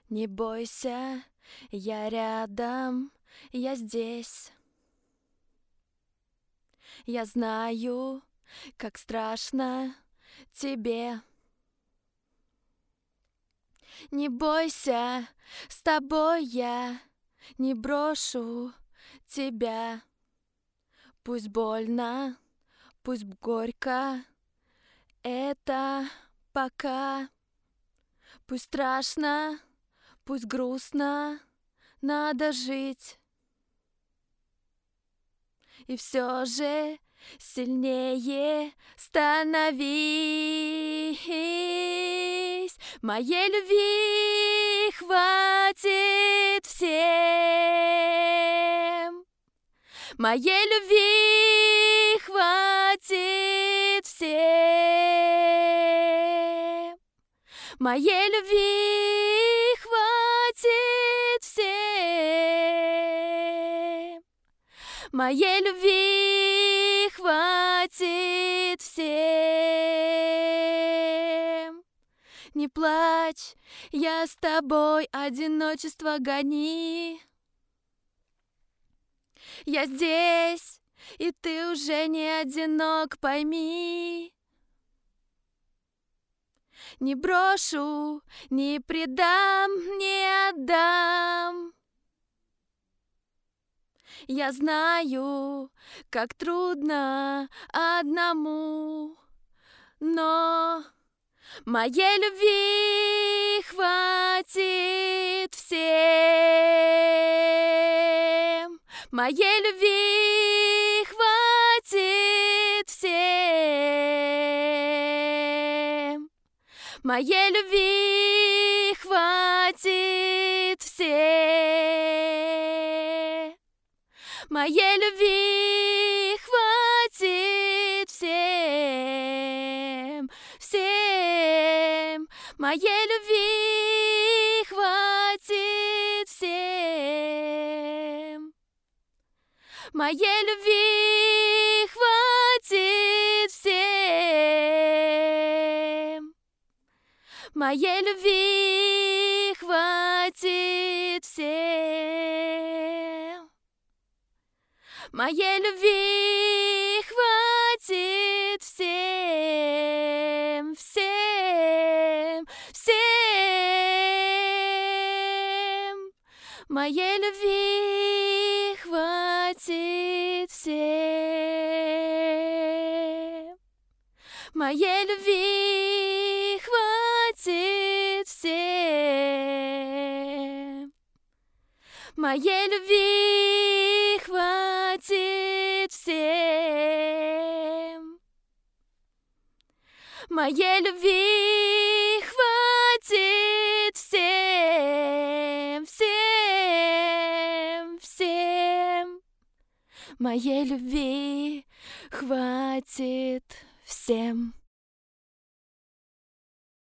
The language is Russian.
Не бойся, я рядом, я здесь. Я знаю, как страшно тебе. Не бойся, с тобой я не брошу тебя. Пусть больно, пусть горько, это пока. Пусть страшно, пусть грустно, надо жить. И все же сильнее становись. Моей любви хватит всем. Моей любви хватит всем. Моей любви хватит всем. Моей любви хватит всем. Не плачь, я с тобой, одиночество гони. Я здесь, и ты уже не одинок, пойми. Не брошу, не предам, не отдам. Я знаю, как трудно одному, но моей любви хватит всем. Моей любви хватит всем. Моей любви хватит всем. Моей любви хватит всем, всем. Моей любви хватит всем. Моей любви хватит всем. Моей любви хватит всем. Моей любви хватит всем, всем, всем. Моей любви хватит всем. Моей любви хватит всем. Моей любви хватит всем. Моей любви хватит всем, всем, всем. Моей любви хватит всем.